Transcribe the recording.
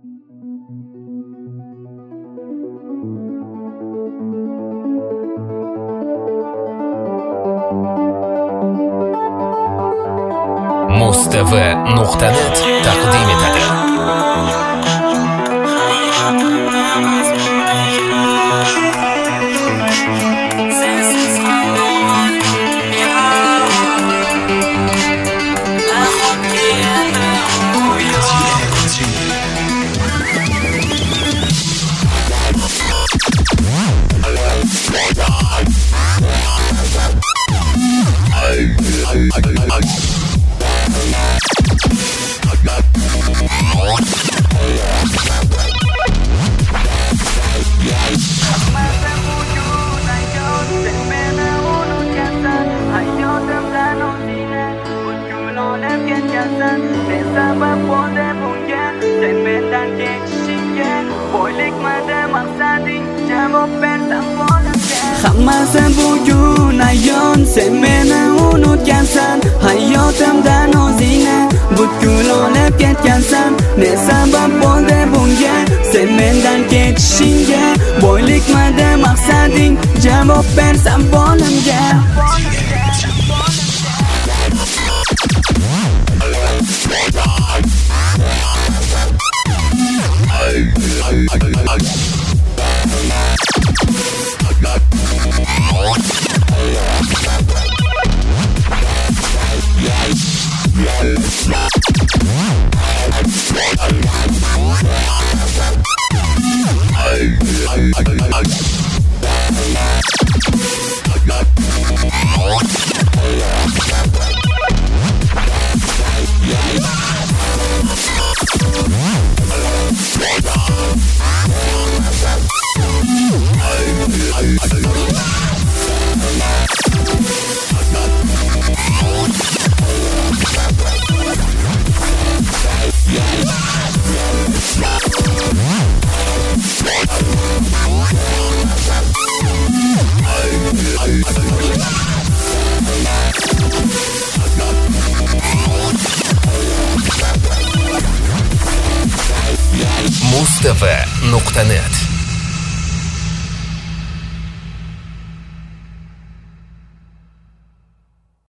Mustv.net taqdim etadi. Hammasi bugun ayon, sen meni unutgansan. Hayotimdan o'zingni butkul olib ketgansan. Ne sabab bo'ldi bunga, sen mendan ketishingga? Boylikmidi maqsading, javob ber savolimga. Mustv.net